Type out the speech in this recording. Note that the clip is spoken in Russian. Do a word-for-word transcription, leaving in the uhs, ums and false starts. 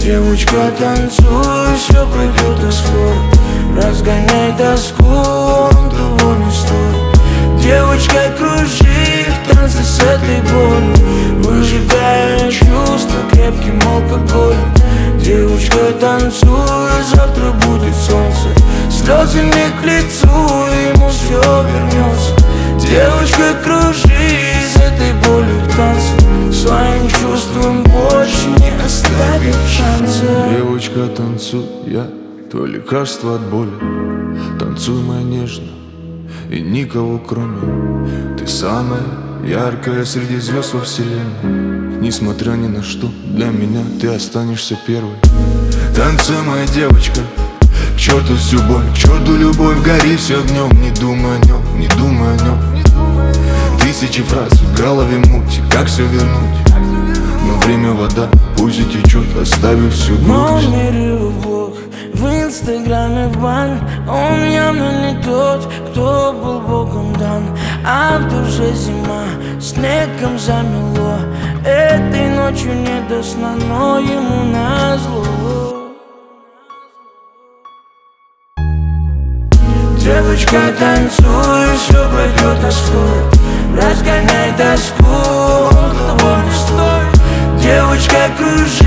Девочка, танцуй, все пройдет и скоро. Разгоняй тоску, он того не стоит. Девочка, кружи в танце с этой болью, выжигая чувства крепким алкоголем. Девочка, танцуй, завтра будет солнце. Слезы не к лицу, ему все вернется. Девочка, кружи с этой болью в танце, своим чувством больше не оставив шанса. Девочка, танцуй, я твое лекарство от боли. Танцуй, моя нежно, и никого кроме. Ты самая яркая среди звезд во вселенной. Несмотря ни на что, для меня ты останешься первой. Танцуй, моя девочка, к черту всю боль, к черту любовь, гори все огнем. Не думай о нем, не думай о нем. Тысячи фраз в голове мути, как все вернуть? Но время вода, пусть и течет, оставив всю грусть. В мире влог, в инстаграме в бан. Он явно не тот, кто был богом дан. А в душе зима, снегом замело. Этой ночью не до сна, но ему назло. Девочка, танцуй, все пройдет и скоро. Разгоняй тоску, он того не стоит. Девочка, кружи